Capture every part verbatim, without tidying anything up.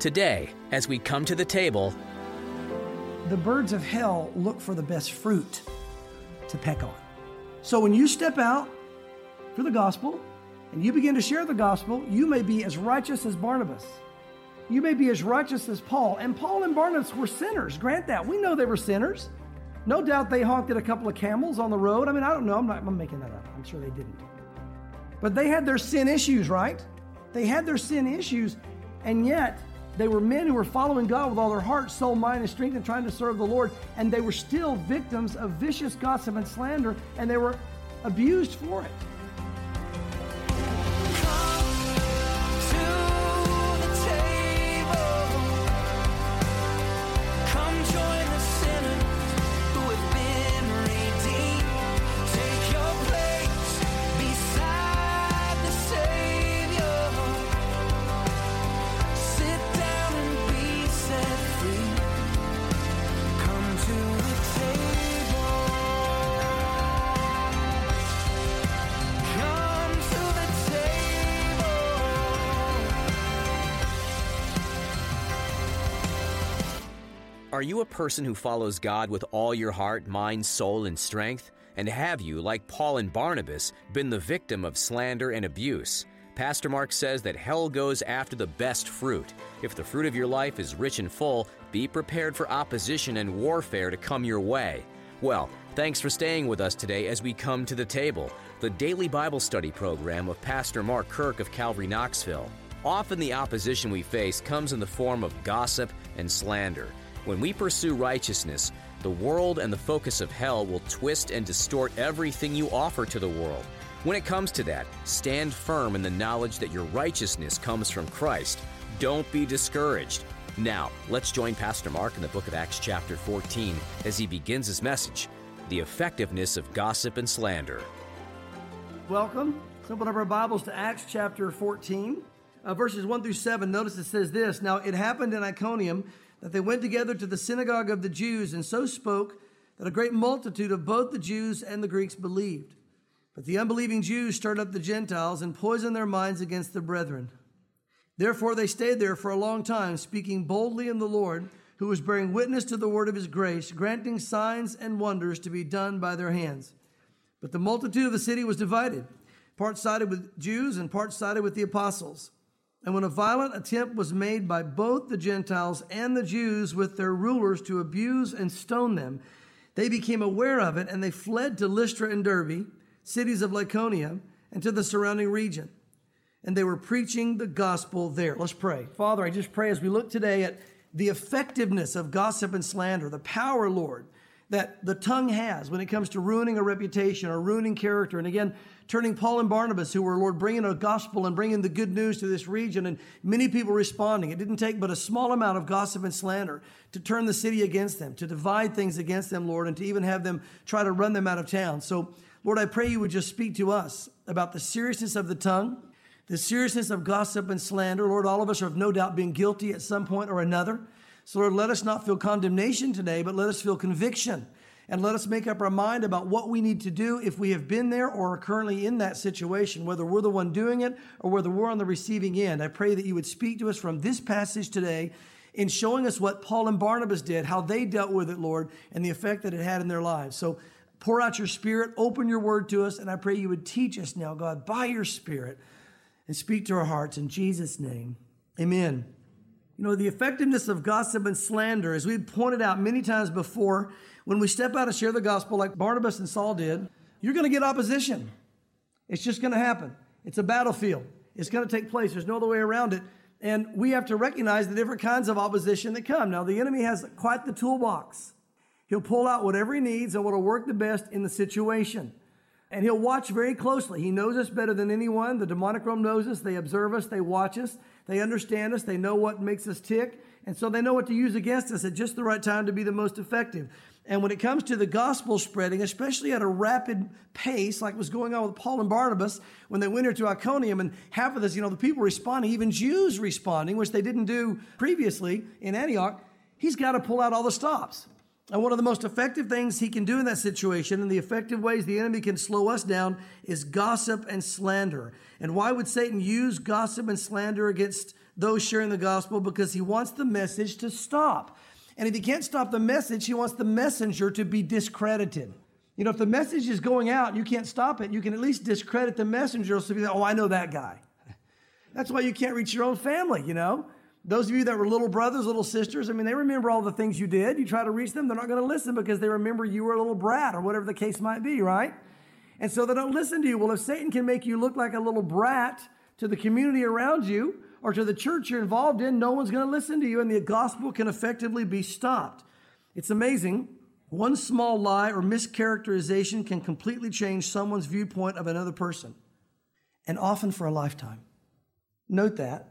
Today, as we come to the table, the birds of hell look for the best fruit to peck on. So when you step out for the gospel and you begin to share the gospel, you may be as righteous as Barnabas. You may be as righteous as Paul. And Paul and Barnabas were sinners. Grant that. We know they were sinners. No doubt they honked at a couple of camels on the road. I mean, I don't know. I'm not I'm making that up. I'm sure they didn't. But they had their sin issues, right? They had their sin issues, and yet they were men who were following God with all their heart, soul, mind, and strength and trying to serve the Lord. And they were still victims of vicious gossip and slander, and they were abused for it. Are you a person who follows God with all your heart, mind, soul, and strength? And have you, like Paul and Barnabas, been the victim of slander and abuse? Pastor Mark says that hell goes after the best fruit. If the fruit of your life is rich and full, be prepared for opposition and warfare to come your way. Well, thanks for staying with us today as we come to the table, the daily Bible study program of Pastor Mark Kirk of Calvary Knoxville. Often the opposition we face comes in the form of gossip and slander. When we pursue righteousness, the world and the focus of hell will twist and distort everything you offer to the world. When it comes to that, stand firm in the knowledge that your righteousness comes from Christ. Don't be discouraged. Now, let's join Pastor Mark in the book of Acts chapter fourteen as he begins his message, The Effectiveness of Gossip and Slander. Welcome. Let's open up our Bibles to Acts chapter fourteen, uh, verses one through seven. Notice it says this, Now it happened in Iconium that they went together to the synagogue of the Jews and so spoke that a great multitude of both the Jews and the Greeks believed. But the unbelieving Jews stirred up the Gentiles and poisoned their minds against the brethren. Therefore they stayed there for a long time, speaking boldly in the Lord, who was bearing witness to the word of his grace, granting signs and wonders to be done by their hands. But the multitude of the city was divided. Part sided with Jews and part sided with the apostles. And when a violent attempt was made by both the Gentiles and the Jews with their rulers to abuse and stone them, they became aware of it, and they fled to Lystra and Derbe, cities of Lycaonia, and to the surrounding region. And they were preaching the gospel there. Let's pray. Father, I just pray as we look today at the effectiveness of gossip and slander, the power, Lord, that the tongue has when it comes to ruining a reputation or ruining character. And again, turning Paul and Barnabas, who were, Lord, bringing a gospel and bringing the good news to this region, and many people responding. It didn't take but a small amount of gossip and slander to turn the city against them, to divide things against them, Lord, and to even have them try to run them out of town. So, Lord, I pray you would just speak to us about the seriousness of the tongue, the seriousness of gossip and slander. Lord, all of us have no doubt been guilty at some point or another. So, Lord, let us not feel condemnation today, but let us feel conviction. And let us make up our mind about what we need to do if we have been there or are currently in that situation, whether we're the one doing it or whether we're on the receiving end. I pray that you would speak to us from this passage today in showing us what Paul and Barnabas did, how they dealt with it, Lord, and the effect that it had in their lives. So pour out your Spirit, open your word to us, and I pray you would teach us now, God, by your Spirit, and speak to our hearts in Jesus' name. Amen. You know, the effectiveness of gossip and slander, as we've pointed out many times before, when we step out and share the gospel like Barnabas and Saul did, you're going to get opposition. It's just going to happen. It's a battlefield. It's going to take place. There's no other way around it. And we have to recognize the different kinds of opposition that come. Now, the enemy has quite the toolbox. He'll pull out whatever he needs and what will work the best in the situation. And he'll watch very closely. He knows us better than anyone. The demonic realm knows us. They observe us. They watch us. They understand us. They know what makes us tick. And so they know what to use against us at just the right time to be the most effective. And when it comes to the gospel spreading, especially at a rapid pace, like was going on with Paul and Barnabas when they went here to Iconium, and half of this, you know, the people responding, even Jews responding, which they didn't do previously in Antioch, he's got to pull out all the stops. And one of the most effective things he can do in that situation, and the effective ways the enemy can slow us down, is gossip and slander. And why would Satan use gossip and slander against those sharing the gospel because he wants the message to stop. And if he can't stop the message, he wants the messenger to be discredited. You know, if the message is going out and you can't stop it, you can at least discredit the messenger so be like, oh, I know that guy. That's why you can't reach your own family, you know. Those of you that were little brothers, little sisters, I mean, they remember all the things you did. You try to reach them, they're not going to listen because they remember you were a little brat or whatever the case might be, right? And so they don't listen to you. Well, if Satan can make you look like a little brat to the community around you or to the church you're involved in, no one's going to listen to you, and the gospel can effectively be stopped. It's amazing. One small lie or mischaracterization can completely change someone's viewpoint of another person, and often for a lifetime. Note that.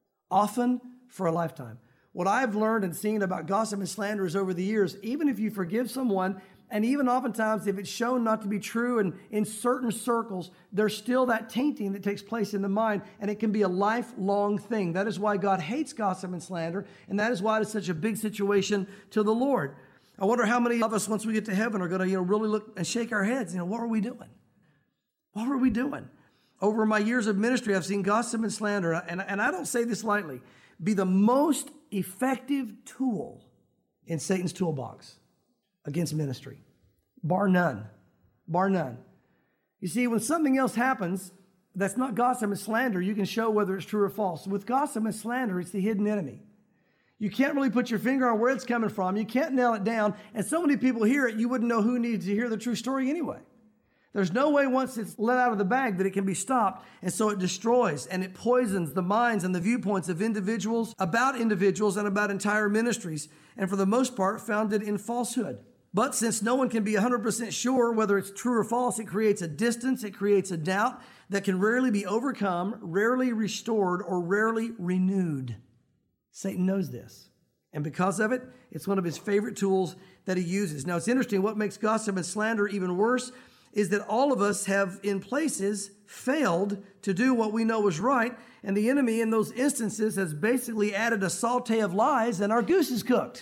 Often for a lifetime. What I've learned and seen about gossip and slanderers over the years, even if you forgive someone, and even oftentimes if it's shown not to be true and in certain circles, there's still that tainting that takes place in the mind, and it can be a lifelong thing. That is why God hates gossip and slander, and that is why it's such a big situation to the Lord. I wonder how many of us, once we get to heaven, are going to, you know, really look and shake our heads. You know, what were we doing? What were we doing? Over my years of ministry, I've seen gossip and slander, and, and I don't say this lightly, be the most effective tool in Satan's toolbox against ministry. Bar none. Bar none. You see, when something else happens that's not gossip and slander, you can show whether it's true or false. With gossip and slander, it's the hidden enemy. You can't really put your finger on where it's coming from. You can't nail it down. And so many people hear it, you wouldn't know who needs to hear the true story anyway. There's no way once it's let out of the bag that it can be stopped. And so it destroys and it poisons the minds and the viewpoints of individuals, about individuals, and about entire ministries. And for the most part, founded in falsehood. But since no one can be one hundred percent sure whether it's true or false, it creates a distance, it creates a doubt that can rarely be overcome, rarely restored, or rarely renewed. Satan knows this. And because of it, it's one of his favorite tools that he uses. Now, it's interesting. What makes gossip and slander even worse is that all of us have, in places, failed to do what we know is right, and the enemy in those instances has basically added a sauté of lies, and our goose is cooked.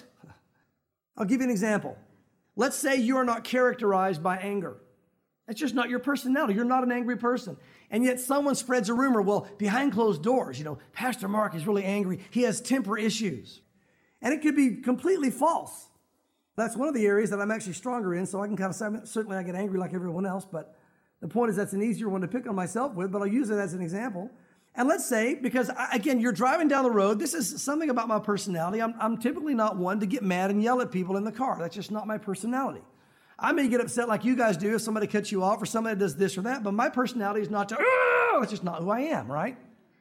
I'll give you an example. Let's say you are not characterized by anger. That's just not your personality. You're not an angry person. And yet someone spreads a rumor, well, behind closed doors, you know, Pastor Mark is really angry. He has temper issues. And it could be completely false. That's one of the areas that I'm actually stronger in, so I can kind of say, certainly I get angry like everyone else, but the point is that's an easier one to pick on myself with, but I'll use it as an example. And let's say, because again, you're driving down the road, this is something about my personality. I'm, I'm typically not one to get mad and yell at people in the car. That's just not my personality. I may get upset like you guys do if somebody cuts you off or somebody does this or that, but my personality is not to, oh, it's just not who I am, right?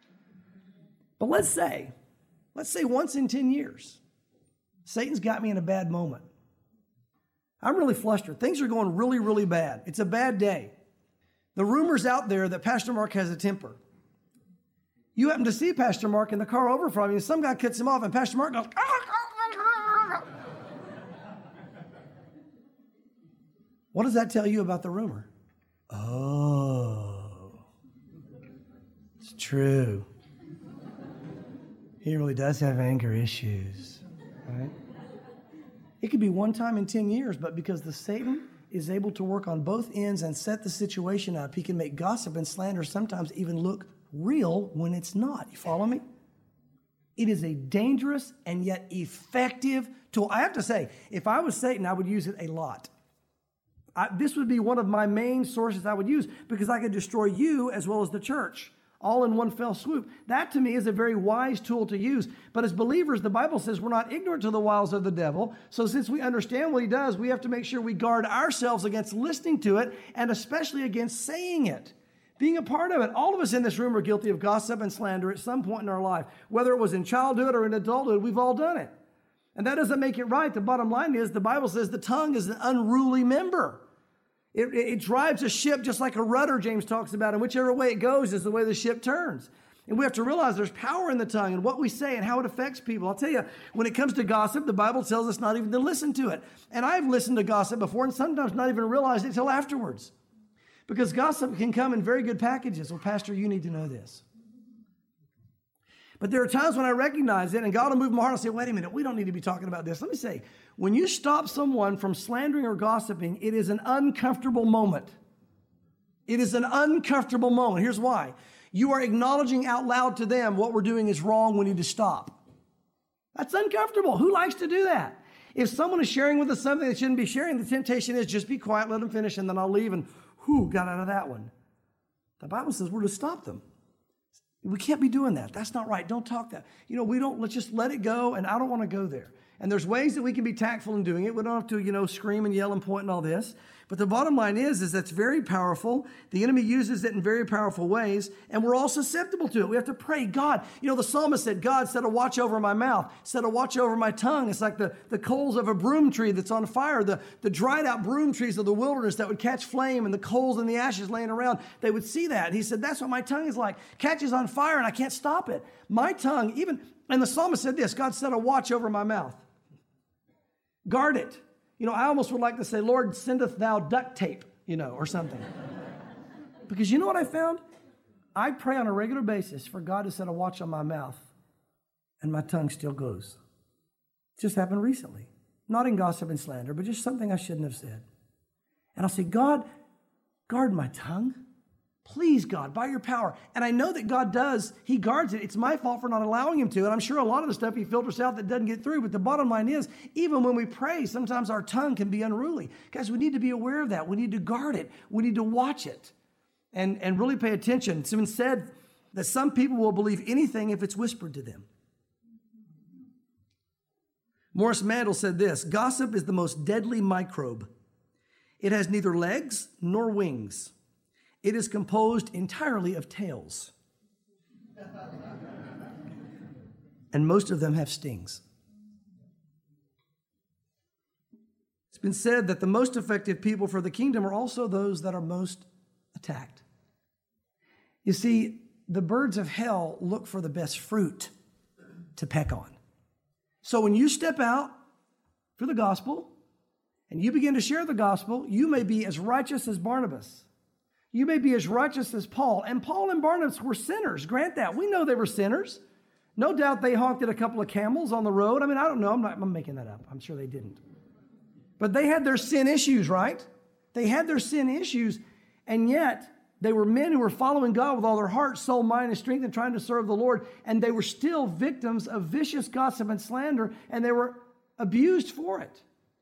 But let's say, let's say once in ten years, Satan's got me in a bad moment. I'm really flustered. Things are going really, really bad. It's a bad day. The rumor's out there that Pastor Mark has a temper. You happen to see Pastor Mark in the car over from you, and some guy cuts him off, and Pastor Mark goes, what does that tell you about the rumor? Oh, it's true. He really does have anger issues, right? It could be one time in ten years, but because the Satan is able to work on both ends and set the situation up, he can make gossip and slander sometimes even look real when it's not. You follow me? It is a dangerous and yet effective tool. I have to say, if I was Satan, I would use it a lot. I, this would be one of my main sources I would use because I could destroy you as well as the church, all in one fell swoop. That to me is a very wise tool to use. But as believers, the Bible says we're not ignorant to the wiles of the devil. So since we understand what he does, we have to make sure we guard ourselves against listening to it and especially against saying it, being a part of it. All of us in this room are guilty of gossip and slander at some point in our life. Whether it was in childhood or in adulthood, we've all done it. And that doesn't make it right. The bottom line is the Bible says the tongue is an unruly member. It, it, it drives a ship just like a rudder, James talks about, and whichever way it goes is the way the ship turns. And we have to realize there's power in the tongue and what we say and how it affects people. I'll tell you, when it comes to gossip, the Bible tells us not even to listen to it. And I've listened to gossip before and sometimes not even realized it until afterwards. Because gossip can come in very good packages. Well, Pastor, you need to know this. But there are times when I recognize it and God will move my heart and say, wait a minute, we don't need to be talking about this. Let me say, when you stop someone from slandering or gossiping, it is an uncomfortable moment. It is an uncomfortable moment. Here's why. You are acknowledging out loud to them what we're doing is wrong, we need to stop. That's uncomfortable. Who likes to do that? If someone is sharing with us something they shouldn't be sharing, the temptation is just be quiet, let them finish, and then I'll leave, and whew, got out of that one. The Bible says we're to stop them. We can't be doing that. That's not right. Don't talk that. You know, we don't, let's just let it go, and I don't want to go there. And there's ways that we can be tactful in doing it. We don't have to, you know, scream and yell and point and all this. But the bottom line is, is that's very powerful. The enemy uses it in very powerful ways, and we're all susceptible to it. We have to pray, God. You know, the psalmist said, God, set a watch over my mouth, set a watch over my tongue. It's like the, the coals of a broom tree that's on fire, the, the dried out broom trees of the wilderness that would catch flame, and the coals and the ashes laying around, they would see that. And he said, that's what my tongue is like. Catches on fire, and I can't stop it. My tongue, even, and the psalmist said this, God set a watch over my mouth. Guard it. You know, I almost would like to say, Lord, sendeth thou duct tape, you know, or something. Because you know what I found? I pray on a regular basis for God to set a watch on my mouth, and my tongue still goes. It just happened recently. Not in gossip and slander, but just something I shouldn't have said. And I'll say, God, guard my tongue. Please, God, by your power. And I know that God does. He guards it. It's my fault for not allowing him to. And I'm sure a lot of the stuff he filters out that doesn't get through. But the bottom line is, even when we pray, sometimes our tongue can be unruly. Guys, we need to be aware of that. We need to guard it. We need to watch it and, and really pay attention. It's been said that some people will believe anything if it's whispered to them. Morris Mandel said this, gossip is the most deadly microbe. It has neither legs nor wings. It is composed entirely of tails. And most of them have stings. It's been said that the most effective people for the kingdom are also those that are most attacked. You see, the birds of hell look for the best fruit to peck on. So when you step out for the gospel and you begin to share the gospel, you may be as righteous as Barnabas. You may be as righteous as Paul. And Paul and Barnabas were sinners. Grant that. We know they were sinners. No doubt they honked at a couple of camels on the road. I mean, I don't know. I'm not I'm making that up. I'm sure they didn't. But they had their sin issues, right? They had their sin issues. And yet, they were men who were following God with all their heart, soul, mind, and strength and trying to serve the Lord. And they were still victims of vicious gossip and slander. And they were abused for it.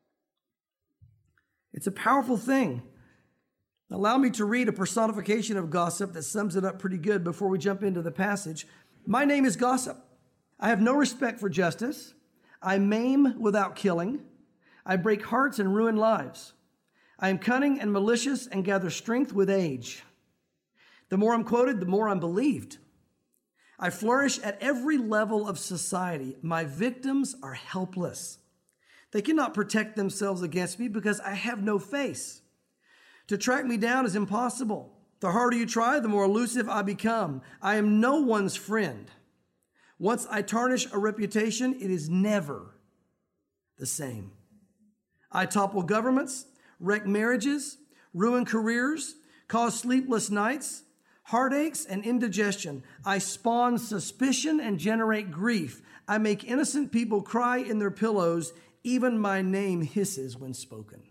It's a powerful thing. Allow me to read a personification of gossip that sums it up pretty good before we jump into the passage. My name is gossip. I have no respect for justice. I maim without killing. I break hearts and ruin lives. I am cunning and malicious and gather strength with age. The more I'm quoted, the more I'm believed. I flourish at every level of society. My victims are helpless. They cannot protect themselves against me because I have no face. To track me down is impossible. The harder you try, the more elusive I become. I am no one's friend. Once I tarnish a reputation, it is never the same. I topple governments, wreck marriages, ruin careers, cause sleepless nights, heartaches, and indigestion. I spawn suspicion and generate grief. I make innocent people cry in their pillows. Even my name hisses when spoken.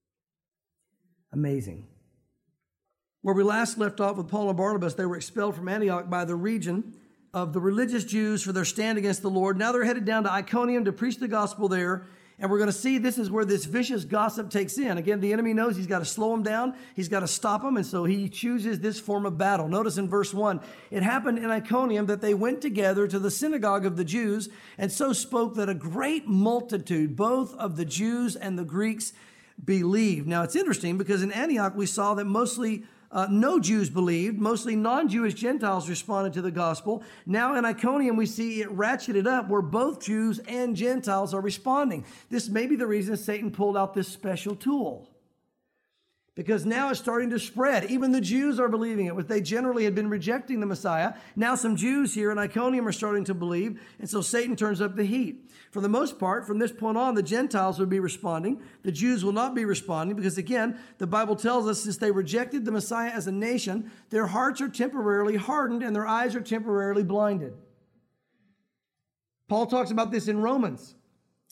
Amazing. Where we last left off with Paul and Barnabas, they were expelled from Antioch by the region of the religious Jews for their stand against the Lord. Now they're headed down to Iconium to preach the gospel there. And we're going to see this is where this vicious gossip takes in. Again, the enemy knows he's got to slow them down. He's got to stop them. And so he chooses this form of battle. Notice in verse one, it happened in Iconium that they went together to the synagogue of the Jews and so spoke that a great multitude, both of the Jews and the Greeks, believed. Now, it's interesting because in Antioch, we saw that mostly uh, no Jews believed. Mostly non-Jewish Gentiles responded to the gospel. Now in Iconium, we see it ratcheted up where both Jews and Gentiles are responding. This may be the reason Satan pulled out this special tool. Because now it's starting to spread. Even the Jews are believing it, but they generally had been rejecting the Messiah. Now some Jews here in Iconium are starting to believe, and so Satan turns up the heat. For the most part, from this point on, the Gentiles would be responding. The Jews will not be responding because, again, the Bible tells us since they rejected the Messiah as a nation, their hearts are temporarily hardened and their eyes are temporarily blinded. Paul talks about this in Romans.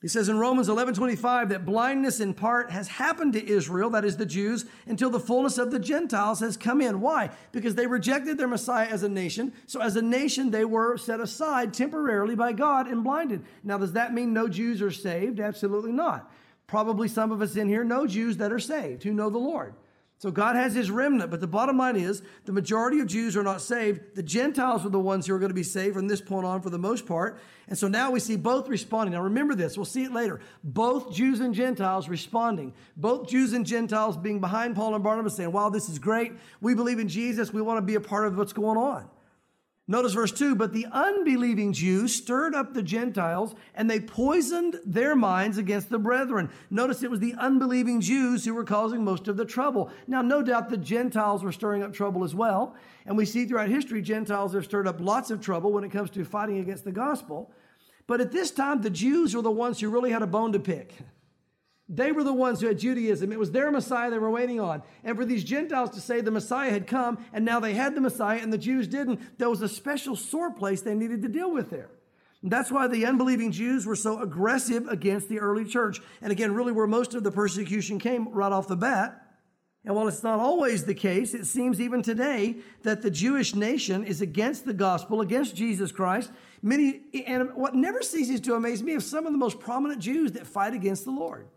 He says in Romans eleven twenty-five that blindness in part has happened to Israel, that is the Jews, until the fullness of the Gentiles has come in. Why? Because they rejected their Messiah as a nation. So as a nation, they were set aside temporarily by God and blinded. Now, does that mean no Jews are saved? Absolutely not. Probably some of us in here know Jews that are saved, who know the Lord. So God has his remnant, but the bottom line is the majority of Jews are not saved. The Gentiles are the ones who are going to be saved from this point on for the most part. And so now we see both responding. Now remember this, we'll see it later. Both Jews and Gentiles responding. Both Jews and Gentiles being behind Paul and Barnabas saying, wow, this is great. We believe in Jesus. We want to be a part of what's going on. Notice verse two, but the unbelieving Jews stirred up the Gentiles and they poisoned their minds against the brethren. Notice it was the unbelieving Jews who were causing most of the trouble. Now, no doubt the Gentiles were stirring up trouble as well. And we see throughout history, Gentiles have stirred up lots of trouble when it comes to fighting against the gospel. But at this time, the Jews were the ones who really had a bone to pick. They were the ones who had Judaism. It was their Messiah they were waiting on. And for these Gentiles to say the Messiah had come and now they had the Messiah and the Jews didn't, there was a special sore place they needed to deal with there. And that's why the unbelieving Jews were so aggressive against the early church. And again, really where most of the persecution came right off the bat. And while it's not always the case, it seems even today that the Jewish nation is against the gospel, against Jesus Christ. Many, and what never ceases to amaze me is some of the most prominent Jews that fight against the Lord.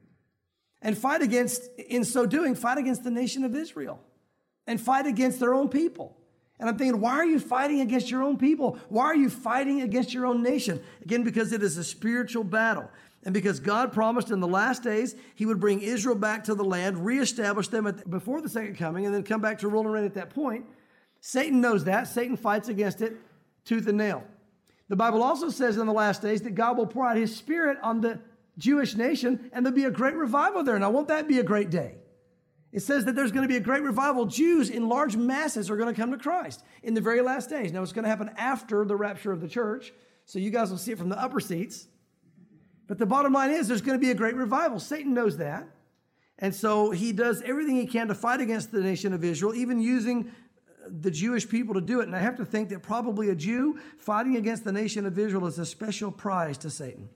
And fight against, in so doing, fight against the nation of Israel. And fight against their own people. And I'm thinking, why are you fighting against your own people? Why are you fighting against your own nation? Again, because it is a spiritual battle. And because God promised in the last days, he would bring Israel back to the land, reestablish them at the, before the second coming, and then come back to rule and reign at that point. Satan knows that. Satan fights against it tooth and nail. The Bible also says in the last days that God will pour out his Spirit on the Jewish nation, and there'll be a great revival there. Now, won't that be a great day? It says that there's going to be a great revival. Jews in large masses are going to come to Christ in the very last days. Now, it's going to happen after the rapture of the church, so you guys will see it from the upper seats. But the bottom line is there's going to be a great revival. Satan knows that. And so he does everything he can to fight against the nation of Israel, even using the Jewish people to do it. And I have to think that probably a Jew fighting against the nation of Israel is a special prize to Satan.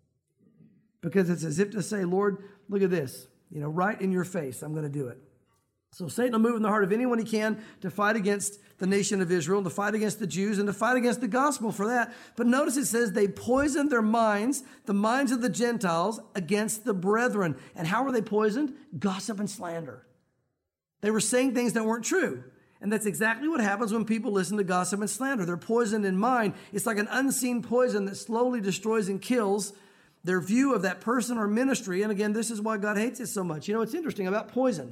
Because it's as if to say, Lord, look at this. You know, right in your face, I'm going to do it. So Satan will move in the heart of anyone he can to fight against the nation of Israel, to fight against the Jews, and to fight against the gospel for that. But notice it says they poisoned their minds, the minds of the Gentiles, against the brethren. And how were they poisoned? Gossip and slander. They were saying things that weren't true. And that's exactly what happens when people listen to gossip and slander. They're poisoned in mind. It's like an unseen poison that slowly destroys and kills their view of that person or ministry. And again, this is why God hates it so much. You know, it's interesting about poison.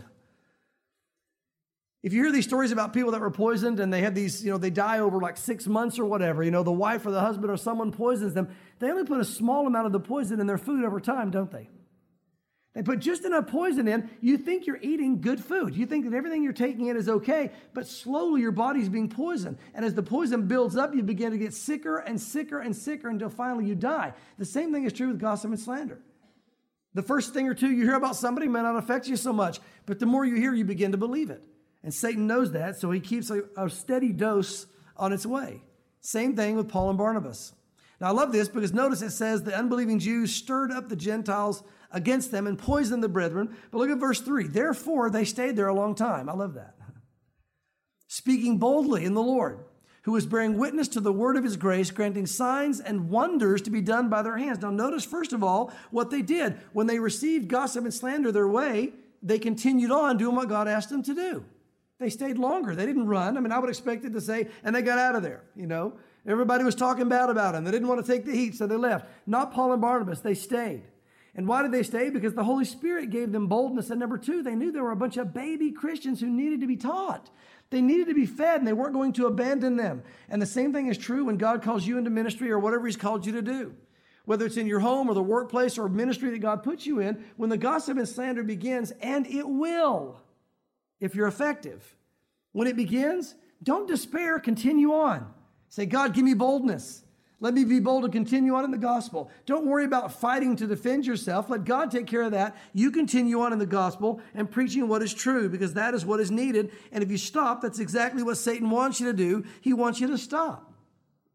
If you hear these stories about people that were poisoned and they have these, you know, they die over like six months or whatever, you know, the wife or the husband or someone poisons them, they only put a small amount of the poison in their food over time, don't they? They put just enough poison in. You think you're eating good food. You think that everything you're taking in is okay, but slowly your body's being poisoned. And as the poison builds up, you begin to get sicker and sicker and sicker until finally you die. The same thing is true with gossip and slander. The first thing or two you hear about somebody may not affect you so much, but the more you hear, you begin to believe it. And Satan knows that, so he keeps a, a steady dose on its way. Same thing with Paul and Barnabas. Now, I love this because notice it says the unbelieving Jews stirred up the Gentiles against them and poisoned the brethren. But look at verse three. Therefore, they stayed there a long time. I love that. Speaking boldly in the Lord, who was bearing witness to the word of his grace, granting signs and wonders to be done by their hands. Now, notice, first of all, what they did. When they received gossip and slander their way, they continued on doing what God asked them to do. They stayed longer. They didn't run. I mean, I would expect it to say, and they got out of there, you know. Everybody was talking bad about them. They didn't want to take the heat, so they left. Not Paul and Barnabas. They stayed. And why did they stay? Because the Holy Spirit gave them boldness. And number two, they knew there were a bunch of baby Christians who needed to be taught. They needed to be fed, and they weren't going to abandon them. And the same thing is true when God calls you into ministry or whatever he's called you to do. Whether it's in your home or the workplace or ministry that God puts you in, when the gossip and slander begins, and it will, if you're effective. When it begins, don't despair, continue on. Say, God, give me boldness. Let me be bold to continue on in the gospel. Don't worry about fighting to defend yourself. Let God take care of that. You continue on in the gospel and preaching what is true, because that is what is needed. And if you stop, that's exactly what Satan wants you to do. He wants you to stop.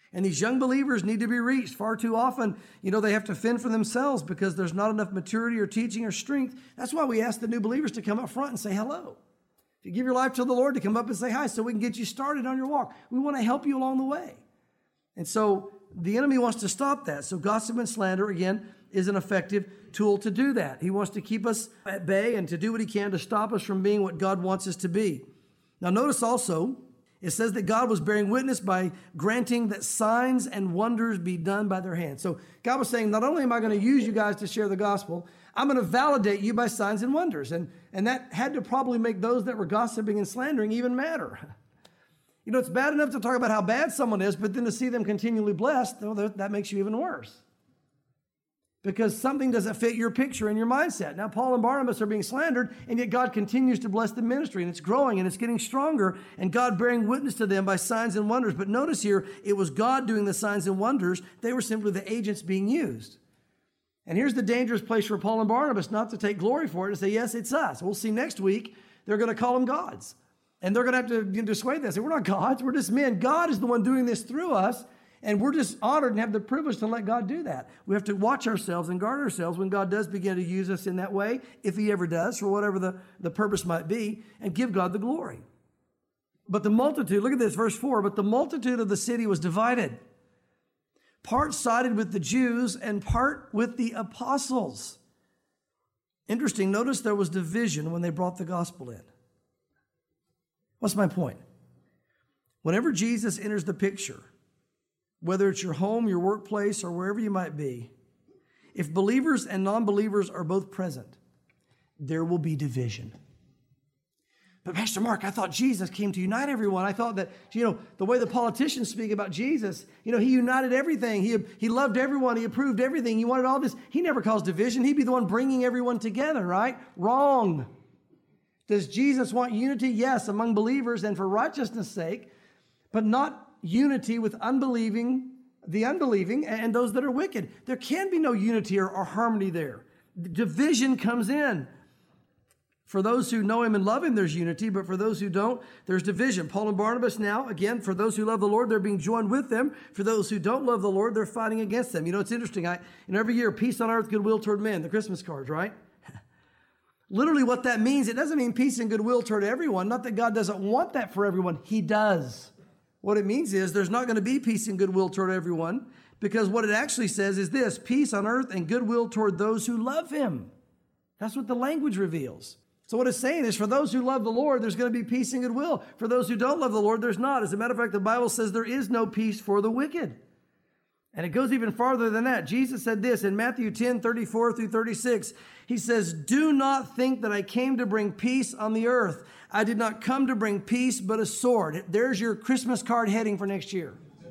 And these young believers need to be reached. Far too often, you know, they have to fend for themselves because there's not enough maturity or teaching or strength. That's why we ask the new believers to come up front and say hello. If you give your life to the Lord, to come up and say hi so we can get you started on your walk. We want to help you along the way. And so the enemy wants to stop that. So gossip and slander, again, is an effective tool to do that. He wants to keep us at bay and to do what he can to stop us from being what God wants us to be. Now notice also, it says that God was bearing witness by granting that signs and wonders be done by their hands. So God was saying, not only am I going to use you guys to share the gospel, I'm going to validate you by signs and wonders. And, and that had to probably make those that were gossiping and slandering even madder. You know, it's bad enough to talk about how bad someone is, but then to see them continually blessed, well, that makes you even worse. Because something doesn't fit your picture and your mindset. Now, Paul and Barnabas are being slandered, and yet God continues to bless the ministry, and it's growing, and it's getting stronger, and God bearing witness to them by signs and wonders. But notice here, it was God doing the signs and wonders. They were simply the agents being used. And here's the dangerous place for Paul and Barnabas not to take glory for it and say, yes, it's us. We'll see next week, they're going to call them gods. And they're going to have to you know, dissuade them. Say, we're not gods, we're just men. God is the one doing this through us. And we're just honored and have the privilege to let God do that. We have to watch ourselves and guard ourselves when God does begin to use us in that way, if he ever does, for whatever the, the purpose might be, and give God the glory. But the multitude, look at this, verse four, but the multitude of the city was divided. Part sided with the Jews and part with the apostles. Interesting, notice there was division when they brought the gospel in. What's my point? Whenever Jesus enters the picture, whether it's your home, your workplace, or wherever you might be, if believers and non-believers are both present, there will be division. But Pastor Mark, I thought Jesus came to unite everyone. I thought that, you know, the way the politicians speak about Jesus, you know, he united everything. He, he loved everyone. He approved everything. He wanted all this. He never caused division. He'd be the one bringing everyone together, right? Wrong. Does Jesus want unity? Yes, among believers and for righteousness' sake, but not unity with unbelieving, the unbelieving, and those that are wicked. There can be no unity or, or harmony there. Division comes in. For those who know him and love him, there's unity, but for those who don't, there's division. Paul and Barnabas now, again, for those who love the Lord, they're being joined with them. For those who don't love the Lord, they're fighting against them. You know, it's interesting. I, you know, every year, peace on earth, goodwill toward men, the Christmas cards, right? Literally what that means, it doesn't mean peace and goodwill toward everyone. Not that God doesn't want that for everyone. He does. What it means is there's not going to be peace and goodwill toward everyone, because what it actually says is this: peace on earth and goodwill toward those who love him. That's what the language reveals. So what it's saying is, for those who love the Lord, there's going to be peace and goodwill. For those who don't love the Lord, there's not. As a matter of fact, the Bible says there is no peace for the wicked. And it goes even farther than that. Jesus said this in Matthew ten, thirty-four through thirty-six. He says, do not think that I came to bring peace on the earth. I did not come to bring peace, but a sword. There's your Christmas card heading for next year.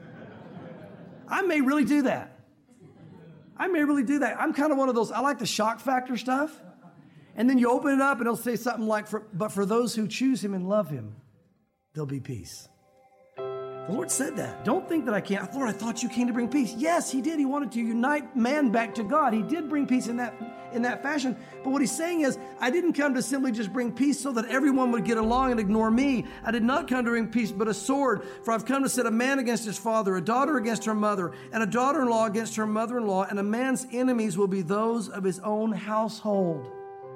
I may really do that. I may really do that. I'm kind of one of those, I like the shock factor stuff. And then you open it up and it'll say something like, for, but for those who choose him and love him, there'll be peace. The Lord said that. Don't think that I can't. Lord, I thought you came to bring peace. Yes, he did. He wanted to unite man back to God. He did bring peace in that, in that fashion. But what he's saying is, I didn't come to simply just bring peace so that everyone would get along and ignore me. I did not come to bring peace, but a sword. For I've come to set a man against his father, a daughter against her mother, and a daughter-in-law against her mother-in-law, and a man's enemies will be those of his own household.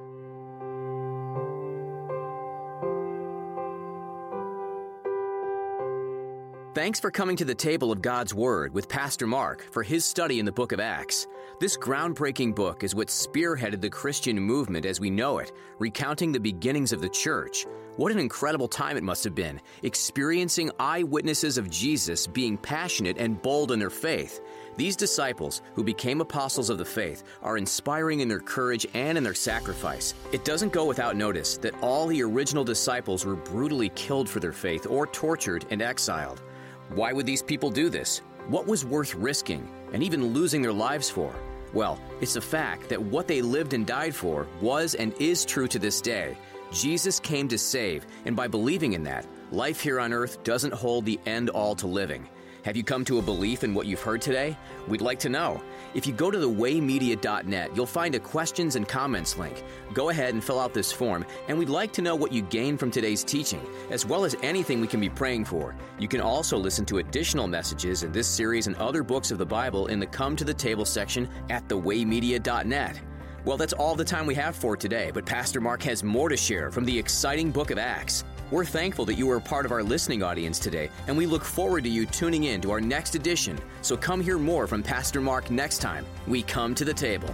Thanks for coming to the table of God's Word with Pastor Mark for his study in the book of Acts. This groundbreaking book is what spearheaded the Christian movement as we know it, recounting the beginnings of the church. What an incredible time it must have been, experiencing eyewitnesses of Jesus being passionate and bold in their faith. These disciples, who became apostles of the faith, are inspiring in their courage and in their sacrifice. It doesn't go without notice that all the original disciples were brutally killed for their faith or tortured and exiled. Why would these people do this? What was worth risking and even losing their lives for? Well, it's the fact that what they lived and died for was and is true to this day. Jesus came to save, and by believing in that, life here on earth doesn't hold the end all to living. Have you come to a belief in what you've heard today? We'd like to know. If you go to the way media dot net, you'll find a questions and comments link. Go ahead and fill out this form, and we'd like to know what you gained from today's teaching, as well as anything we can be praying for. You can also listen to additional messages in this series and other books of the Bible in the Come to the Table section at the way media dot net. Well, that's all the time we have for today, but Pastor Mark has more to share from the exciting book of Acts. We're thankful that you were a part of our listening audience today, and we look forward to you tuning in to our next edition. So come hear more from Pastor Mark next time we come to the table.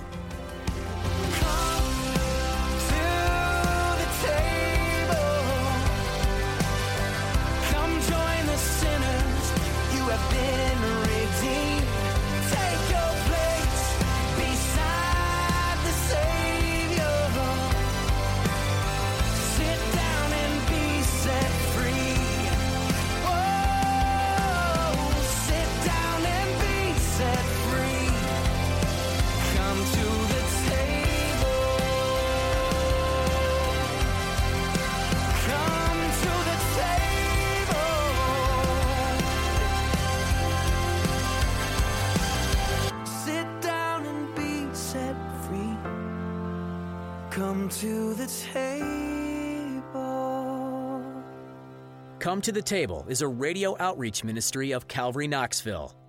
Come to the table. Come to the Table is a radio outreach ministry of Calvary Knoxville.